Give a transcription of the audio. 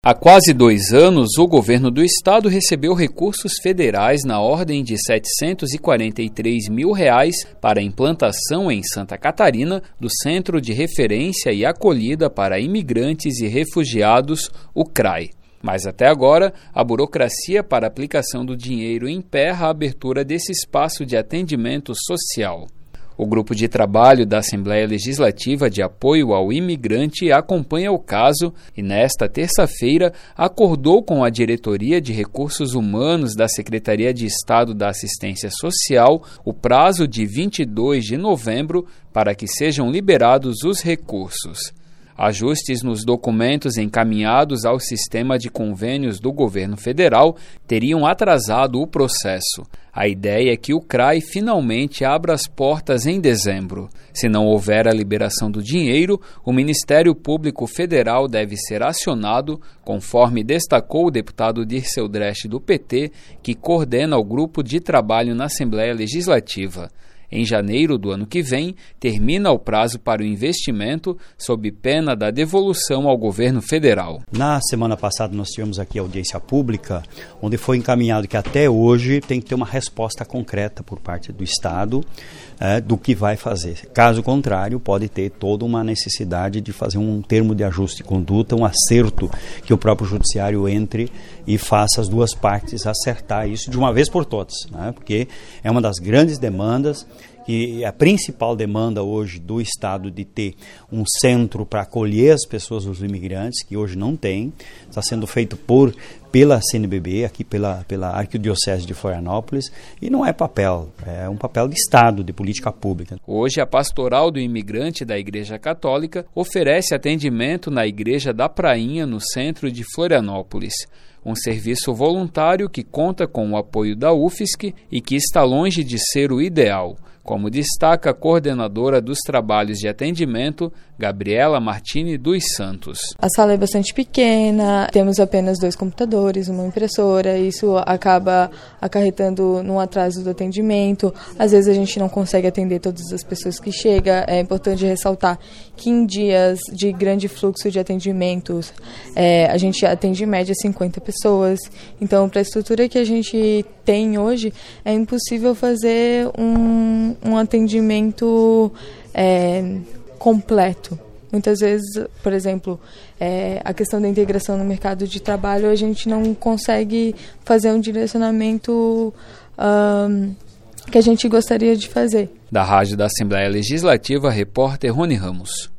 Há quase 2 anos, o governo do estado recebeu recursos federais na ordem de R$ 743 mil para a implantação em Santa Catarina do Centro de Referência e Acolhida para Imigrantes e Refugiados, o CRAI. Mas até agora, a burocracia para a aplicação do dinheiro emperra a abertura desse espaço de atendimento social. O grupo de trabalho da Assembleia Legislativa de Apoio ao Imigrante acompanha o caso e, nesta terça-feira, acordou com a Diretoria de Recursos Humanos da Secretaria de Estado da Assistência Social o prazo de 22 de novembro para que sejam liberados os recursos. Ajustes nos documentos encaminhados ao sistema de convênios do governo federal teriam atrasado o processo. A ideia é que o CRAI finalmente abra as portas em dezembro. Se não houver a liberação do dinheiro, o Ministério Público Federal deve ser acionado, conforme destacou o deputado Dirceu Dresch do PT, que coordena o grupo de trabalho na Assembleia Legislativa. Em janeiro do ano que vem, termina o prazo para o investimento, sob pena da devolução ao governo federal. Na semana passada nós tivemos aqui a audiência pública, onde foi encaminhado que até hoje tem que ter uma resposta concreta por parte do Estado do que vai fazer. Caso contrário, pode ter toda uma necessidade de fazer um termo de ajuste de conduta, um acerto que o próprio judiciário entre e faça as duas partes acertar isso de uma vez por todas, né? Porque é uma das grandes demandas, que a principal demanda hoje do Estado de ter um centro para acolher as pessoas, os imigrantes, que hoje não tem, está sendo feito pela CNBB, aqui pela Arquidiocese de Florianópolis, e não é papel, é um papel de Estado, de política pública. Hoje, a Pastoral do Imigrante da Igreja Católica oferece atendimento na Igreja da Prainha, no centro de Florianópolis. Um serviço voluntário que conta com o apoio da UFSC e que está longe de ser o ideal, como destaca a coordenadora dos trabalhos de atendimento, Gabriela Martini dos Santos. A sala é bastante pequena, temos apenas 2 computadores, uma impressora, isso acaba acarretando num atraso do atendimento. Às vezes a gente não consegue atender todas as pessoas que chegam. É importante ressaltar que em dias de grande fluxo de atendimentos, a gente atende em média 50 pessoas. Então, para a estrutura que a gente tem hoje, é impossível fazer um atendimento completo. Muitas vezes, por exemplo, a questão da integração no mercado de trabalho, a gente não consegue fazer um direcionamento que a gente gostaria de fazer. Da Rádio da Assembleia Legislativa, repórter Rony Ramos.